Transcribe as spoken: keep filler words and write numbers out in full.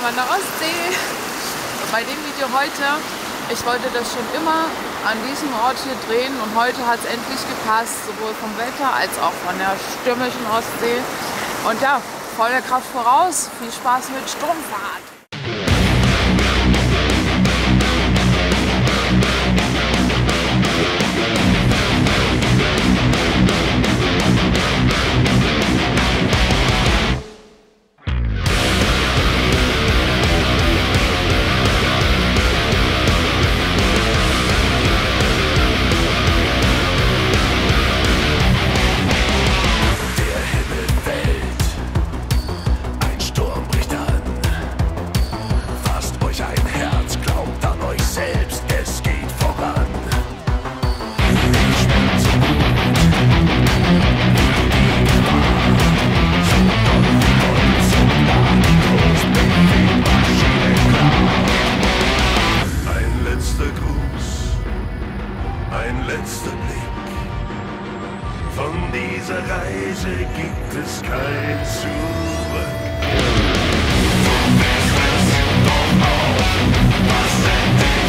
haben an der Ostsee. Bei dem Video heute, ich wollte das schon immer an diesem Ort hier drehen und heute hat es endlich gepasst, sowohl vom Wetter als auch von der stürmischen Ostsee. Und ja, voller Kraft voraus, viel Spaß mit Sturmfahrt. Ein letzter Blick. Von dieser Reise gibt es kein Zurück. Du bist es doch auch, was in dir